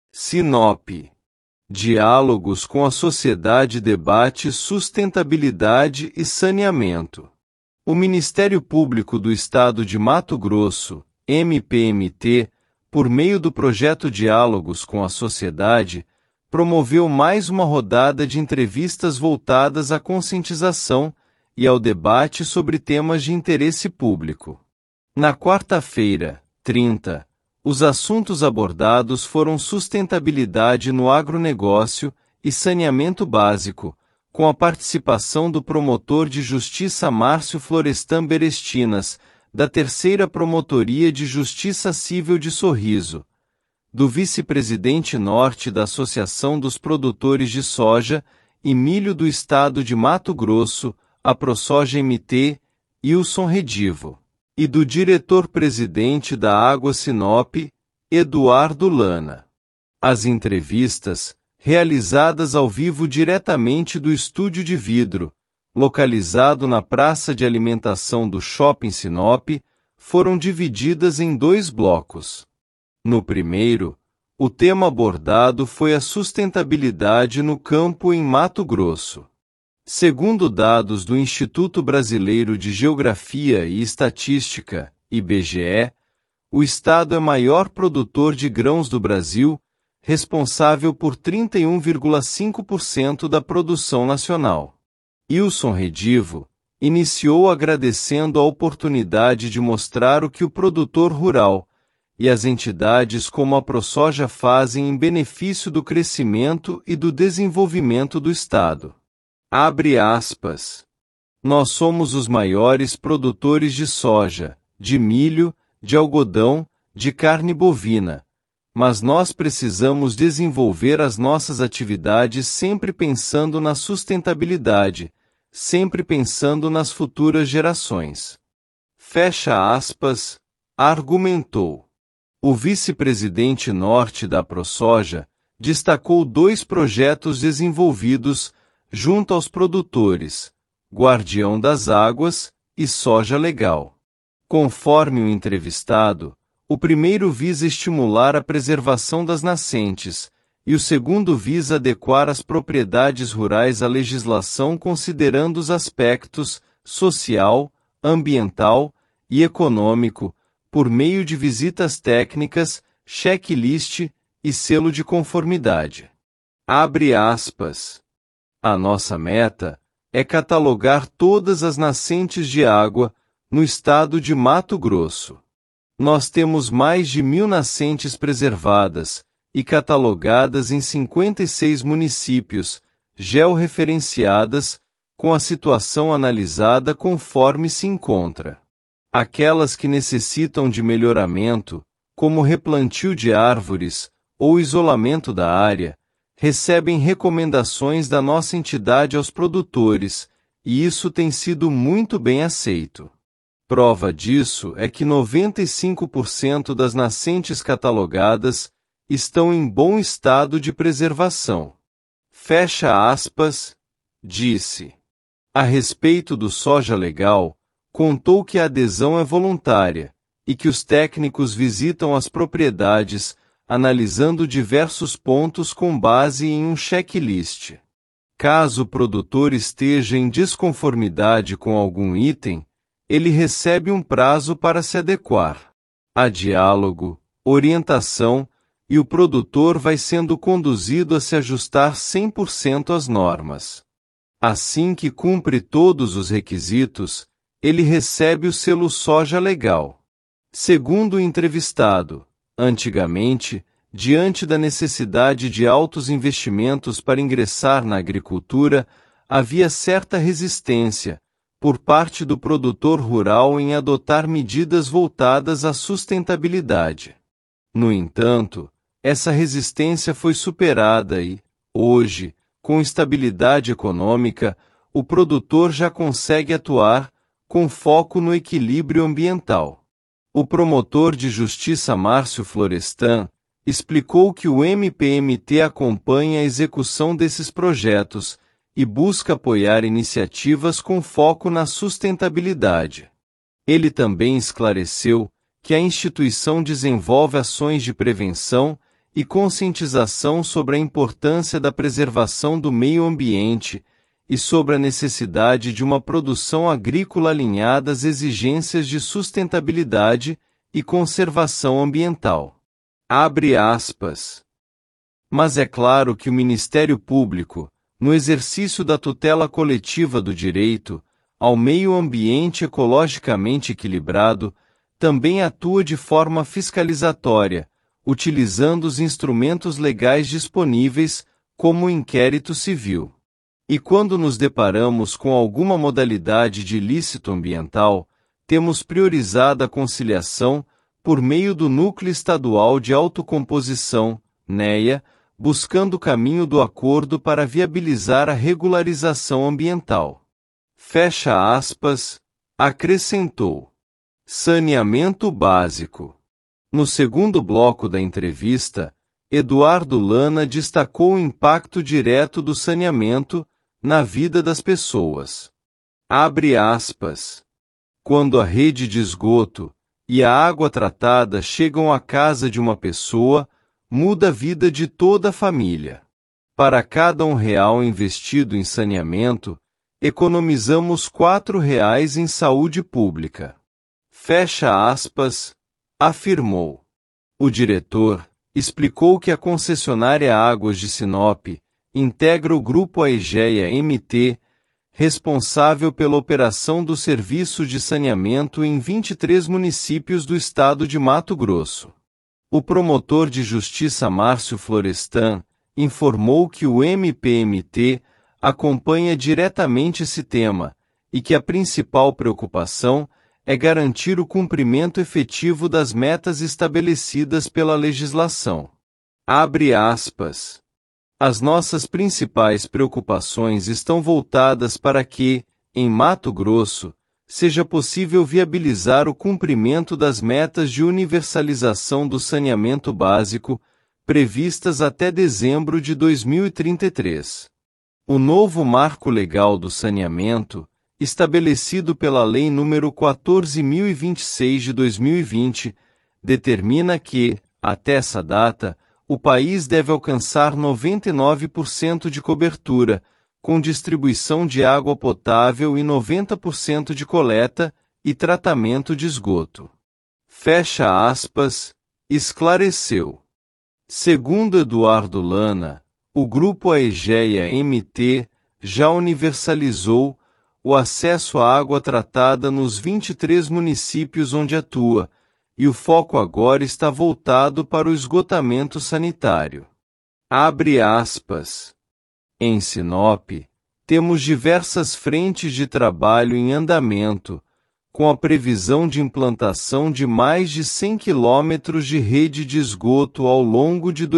Sinop. Diálogos com a sociedade debate sustentabilidade e saneamento. O Ministério Público do Estado de Mato Grosso, MPMT, por meio do projeto Diálogos com a Sociedade, promoveu mais uma rodada de entrevistas voltadas à conscientização e ao debate sobre temas de interesse público. Na quarta-feira, 30, os assuntos abordados foram sustentabilidade no agronegócio e saneamento básico, com a participação do promotor de justiça Márcio Florestan Berestinas, da Terceira Promotoria de Justiça Civil de Sorriso, do vice-presidente norte da Associação dos Produtores de Soja e Milho do Estado de Mato Grosso, a ProSoja MT, Wilson Redivo, e do diretor-presidente da Água Sinop, Eduardo Lana. As entrevistas, realizadas ao vivo diretamente do estúdio de vidro, localizado na praça de alimentação do Shopping Sinop, foram divididas em 2 blocos. No primeiro, o tema abordado foi a sustentabilidade no campo em Mato Grosso. Segundo dados do Instituto Brasileiro de Geografia e Estatística, IBGE, o estado é maior produtor de grãos do Brasil, responsável por 31,5% da produção nacional. Wilson Redivo iniciou agradecendo a oportunidade de mostrar o que o produtor rural e as entidades como a ProSoja fazem em benefício do crescimento e do desenvolvimento do Estado. Abre aspas. Nós somos os maiores produtores de soja, de milho, de algodão, de carne bovina. Mas nós precisamos desenvolver as nossas atividades sempre pensando na sustentabilidade, sempre pensando nas futuras gerações. Fecha aspas, argumentou. O vice-presidente norte da ProSoja destacou 2 projetos desenvolvidos junto aos produtores, Guardião das Águas e Soja Legal. Conforme o entrevistado, o primeiro visa estimular a preservação das nascentes, e o segundo visa adequar as propriedades rurais à legislação considerando os aspectos social, ambiental e econômico, por meio de visitas técnicas, checklist e selo de conformidade. Abre aspas. A nossa meta é catalogar todas as nascentes de água no estado de Mato Grosso. Nós temos mais de 1.000 nascentes preservadas e catalogadas em 56 municípios, georreferenciadas, com a situação analisada conforme se encontra. Aquelas que necessitam de melhoramento, como replantio de árvores ou isolamento da área, recebem recomendações da nossa entidade aos produtores, e isso tem sido muito bem aceito. Prova disso é que 95% das nascentes catalogadas estão em bom estado de preservação. Fecha aspas, disse. A respeito do Soja Legal, contou que a adesão é voluntária, e que os técnicos visitam as propriedades, analisando diversos pontos com base em um checklist. Caso o produtor esteja em desconformidade com algum item, ele recebe um prazo para se adequar. Há diálogo, orientação, e o produtor vai sendo conduzido a se ajustar 100% às normas. Assim que cumpre todos os requisitos, ele recebe o selo Soja Legal. Segundo o entrevistado, antigamente, diante da necessidade de altos investimentos para ingressar na agricultura, havia certa resistência, por parte do produtor rural em adotar medidas voltadas à sustentabilidade. No entanto, essa resistência foi superada e, hoje, com estabilidade econômica, o produtor já consegue atuar, com foco no equilíbrio ambiental. O promotor de justiça Márcio Florestan explicou que o MPMT acompanha a execução desses projetos e busca apoiar iniciativas com foco na sustentabilidade. Ele também esclareceu que a instituição desenvolve ações de prevenção e conscientização sobre a importância da preservação do meio ambiente e sobre a necessidade de uma produção agrícola alinhada às exigências de sustentabilidade e conservação ambiental. Abre aspas. Mas é claro que o Ministério Público, no exercício da tutela coletiva do direito ao meio ambiente ecologicamente equilibrado, também atua de forma fiscalizatória, utilizando os instrumentos legais disponíveis, como o inquérito civil. E quando nos deparamos com alguma modalidade de ilícito ambiental, temos priorizado a conciliação por meio do Núcleo Estadual de Autocomposição, NEA, buscando o caminho do acordo para viabilizar a regularização ambiental. Fecha aspas, acrescentou. Saneamento básico. No segundo bloco da entrevista, Eduardo Lana destacou o impacto direto do saneamento na vida das pessoas. Abre aspas. Quando a rede de esgoto e a água tratada chegam à casa de uma pessoa, muda a vida de toda a família. Para cada R$ 1 investido em saneamento, economizamos R$ 4 em saúde pública. Fecha aspas, afirmou. O diretor explicou que a concessionária Águas de Sinop integra o grupo Aegea MT, responsável pela operação do serviço de saneamento em 23 municípios do estado de Mato Grosso. O promotor de justiça Márcio Florestan informou que o MPMT acompanha diretamente esse tema e que a principal preocupação é garantir o cumprimento efetivo das metas estabelecidas pela legislação. Abre aspas. As nossas principais preocupações estão voltadas para que, em Mato Grosso, seja possível viabilizar o cumprimento das metas de universalização do saneamento básico, previstas até dezembro de 2033. O novo marco legal do saneamento, estabelecido pela Lei nº 14.026 de 2020, determina que, até essa data, o país deve alcançar 99% de cobertura, com distribuição de água potável e 90% de coleta e tratamento de esgoto. Fecha aspas, esclareceu. Segundo Eduardo Lana, o grupo Aegea MT já universalizou o acesso à água tratada nos 23 municípios onde atua, e o foco agora está voltado para o esgotamento sanitário. Abre aspas. Em Sinop, temos diversas frentes de trabalho em andamento, com a previsão de implantação de mais de 100 quilômetros de rede de esgoto ao longo de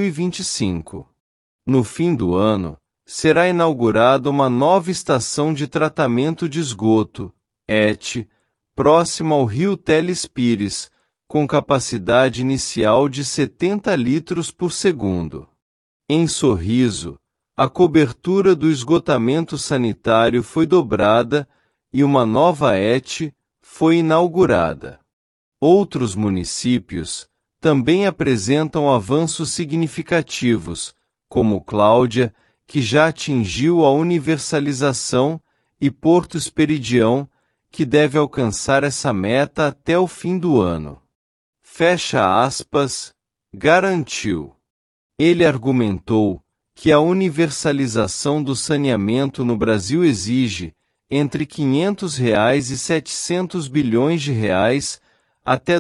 2025. No fim do ano, será inaugurada uma nova estação de tratamento de esgoto, ET, próxima ao rio Teles Pires, com capacidade inicial de 70 litros por segundo. Em Sorriso, a cobertura do esgotamento sanitário foi dobrada e uma nova ET foi inaugurada. Outros municípios também apresentam avanços significativos, como Cláudia, que já atingiu a universalização, e Porto Esperidião, que deve alcançar essa meta até o fim do ano. Fecha aspas, garantiu. Ele argumentou que a universalização do saneamento no Brasil exige entre R$ 500 e 700 bilhões de reais até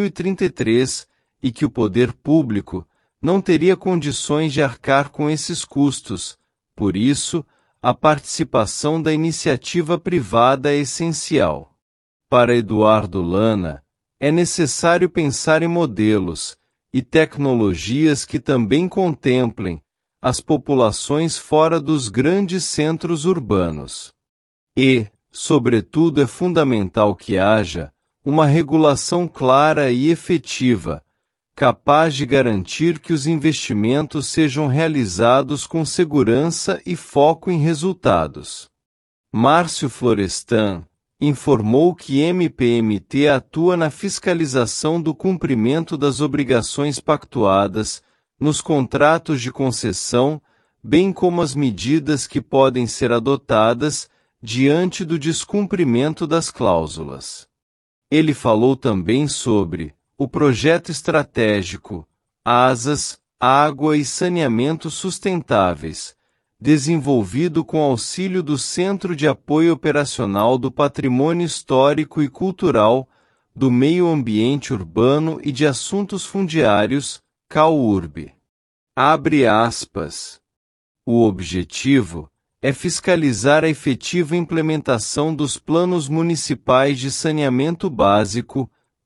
2033 e que o poder público não teria condições de arcar com esses custos. Por isso, a participação da iniciativa privada é essencial. Para Eduardo Lana, é necessário pensar em modelos e tecnologias que também contemplem as populações fora dos grandes centros urbanos. E, sobretudo, é fundamental que haja uma regulação clara e efetiva, capaz de garantir que os investimentos sejam realizados com segurança e foco em resultados. Márcio Florestan informou que MPMT atua na fiscalização do cumprimento das obrigações pactuadas nos contratos de concessão, bem como as medidas que podem ser adotadas diante do descumprimento das cláusulas. Ele falou também sobre o projeto estratégico ASAS, Água e Saneamento Sustentáveis, desenvolvido com auxílio do Centro de Apoio Operacional do Patrimônio Histórico e Cultural, do Meio Ambiente Urbano e de Assuntos Fundiários, CAURB. Abre aspas. O objetivo é fiscalizar a efetiva implementação dos Planos Municipais de Saneamento Básico,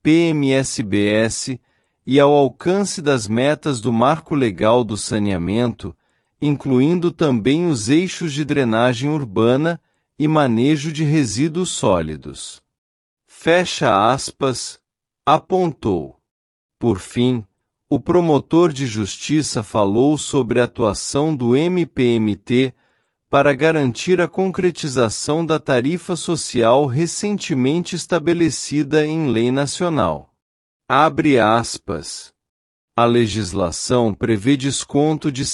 PMSBS, e ao alcance das metas do Marco Legal do Saneamento, incluindo também os eixos de drenagem urbana e manejo de resíduos sólidos. Fecha aspas, apontou. Por fim, o promotor de justiça falou sobre a atuação do MPMT para garantir a concretização da tarifa social recentemente estabelecida em lei nacional. Abre aspas. A legislação prevê desconto de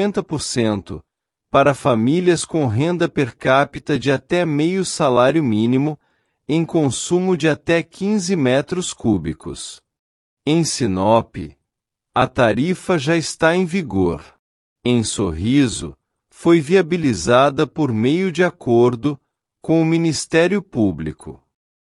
50% para famílias com renda per capita de até meio salário mínimo, em consumo de até 15 metros cúbicos. Em Sinop, a tarifa já está em vigor. Em Sorriso, foi viabilizada por meio de acordo com o Ministério Público.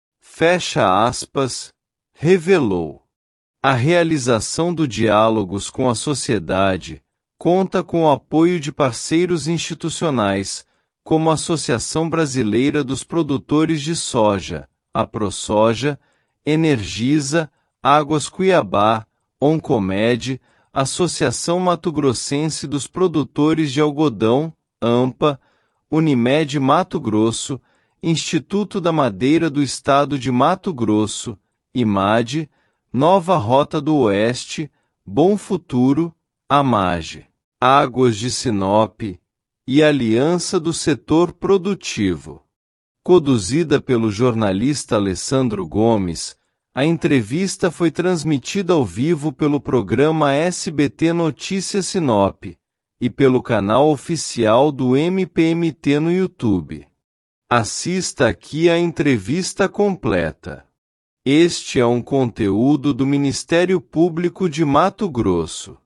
Fecha aspas, revelou. A realização do Diálogos com a Sociedade conta com o apoio de parceiros institucionais, como a Associação Brasileira dos Produtores de Soja, a ProSoja, Energisa, Águas Cuiabá, Oncomed, Associação Mato-Grossense dos Produtores de Algodão, AMPA, Unimed Mato Grosso, Instituto da Madeira do Estado de Mato Grosso, IMAD, Nova Rota do Oeste, Bom Futuro, AMAGE, Águas de Sinop e Aliança do Setor Produtivo. Conduzida pelo jornalista Alessandro Gomes, a entrevista foi transmitida ao vivo pelo programa SBT Notícias Sinop e pelo canal oficial do MPMT no YouTube. Assista aqui a entrevista completa. Este é um conteúdo do Ministério Público de Mato Grosso.